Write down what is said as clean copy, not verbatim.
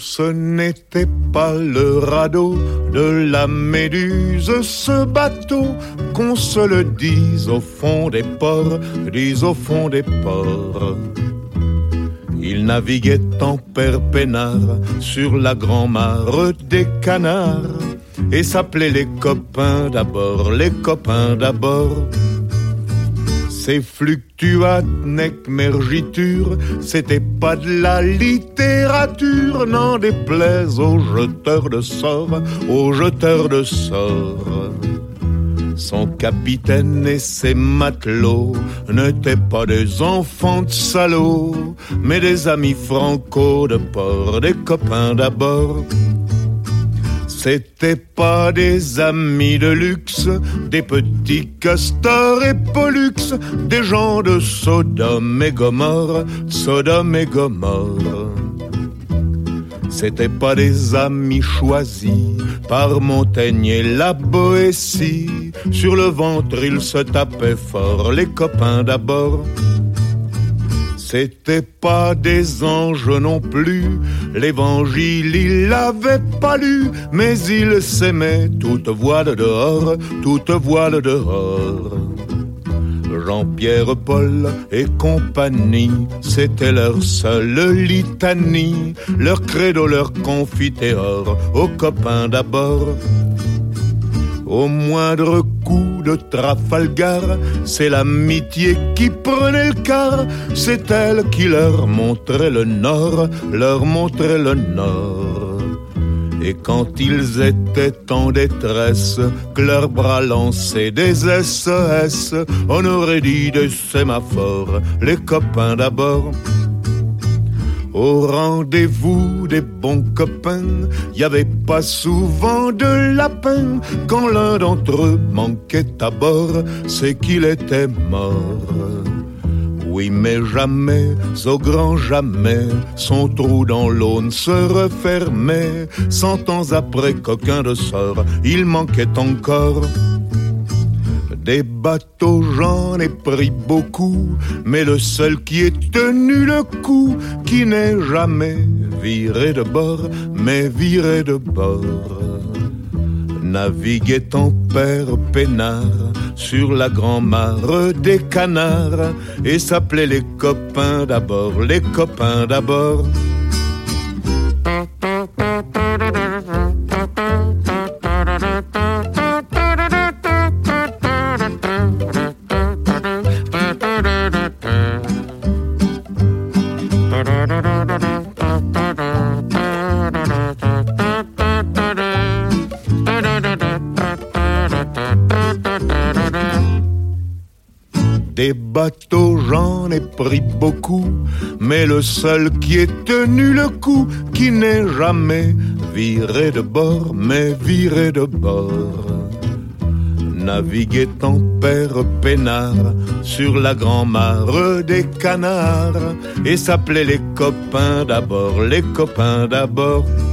ce n'était pas le radeau de la Méduse, ce bateau, qu'on se le dise au fond des ports, dise au fond des ports. Il naviguait en père peinard sur la grand-mare des canards et s'appelait les copains d'abord, les copains d'abord. Ces fluctuates nec mergiture, c'était pas de la littérature, n'en déplaise aux jeteurs de sorts, aux jeteurs de sorts. Son capitaine et ses matelots n'étaient pas des enfants de salauds, mais des amis franco de port, des copains d'abord. C'étaient pas des amis de luxe, des petits castors et pollux, des gens de Sodome et Gomorre, Sodome et Gomorre. C'étaient pas des amis choisis par Montaigne et la Boétie. Sur le ventre ils se tapaient fort, les copains d'abord. C'étaient pas des anges non plus, l'évangile il l'avait pas lu, mais ils s'aimaient toute voile dehors, toute voile dehors. Jean-Pierre, Paul et compagnie, c'était leur seule litanie, leur credo, leur confiteor, aux copains d'abord. Au moindre coup de Trafalgar, c'est l'amitié qui prenait le quart, c'est elle qui leur montrait le nord, leur montrait le nord. Et quand ils étaient en détresse, que leurs bras lançaient des SES, on aurait dit des sémaphores, les copains d'abord. Au rendez-vous des bons copains, y avait pas souvent de lapin. Quand l'un d'entre eux manquait à bord, c'est qu'il était mort. Oui, mais jamais, au grand jamais, son trou dans l'Aune se refermait. 100 ans après qu'aucun de sort, il manquait encore. Des bateaux, j'en ai pris beaucoup, mais le seul qui ait tenu le coup, qui n'est jamais viré de bord, mais viré de bord, naviguait en père peinard sur la grand-mare des canards et s'appelait les copains d'abord, les copains d'abord. Des bateaux, j'en ai pris beaucoup, mais le seul qui ait tenu le coup, qui n'est jamais viré de bord, mais viré de bord, naviguait en père peinard sur la grand-mare des canards et s'appelait les copains d'abord, les copains d'abord.